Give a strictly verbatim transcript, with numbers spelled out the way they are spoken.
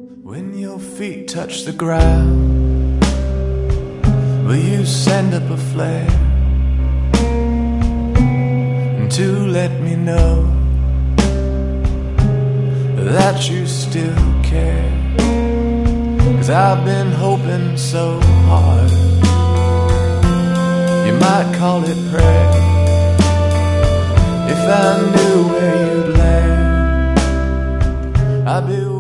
When your feet touch the ground, will you send up a flare to let me know that you still care? 'Cause I've been hoping so hard, you might call it prayer. If I knew where you'd land, I'd be